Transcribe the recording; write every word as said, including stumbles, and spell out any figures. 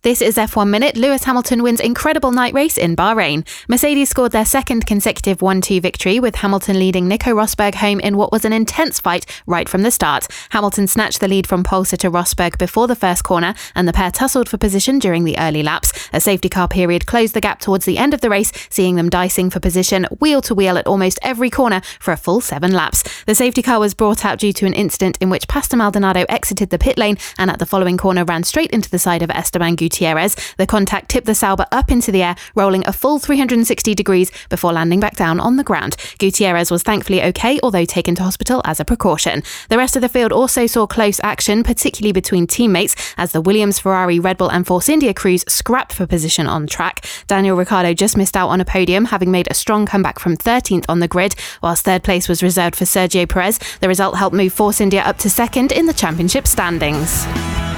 This is F one Minute. Lewis Hamilton wins incredible night race in Bahrain. Mercedes scored their second consecutive one two victory, with Hamilton leading Nico Rosberg home in what was an intense fight right from the start. Hamilton snatched the lead from pole sitter Rosberg before the first corner, and the pair tussled for position during the early laps. A safety car period closed the gap towards the end of the race, seeing them dicing for position wheel to wheel at almost every corner for a full seven laps. The safety car was brought out due to an incident in which Pastor Maldonado exited the pit lane and at the following corner ran straight into the side of Esteban Gutierrez. The contact tipped the Sauber up into the air, rolling a full three hundred sixty degrees before landing back down on the ground. Gutierrez was thankfully okay, although taken to hospital as a precaution. The rest of the field also saw close action, particularly between teammates, as the Williams, Ferrari, Red Bull and Force India crews scrapped for position on track. Daniel Ricciardo just missed out on a podium, having made a strong comeback from thirteenth on the grid, whilst third place was reserved for Sergio Perez. The result helped move Force India up to second in the championship standings.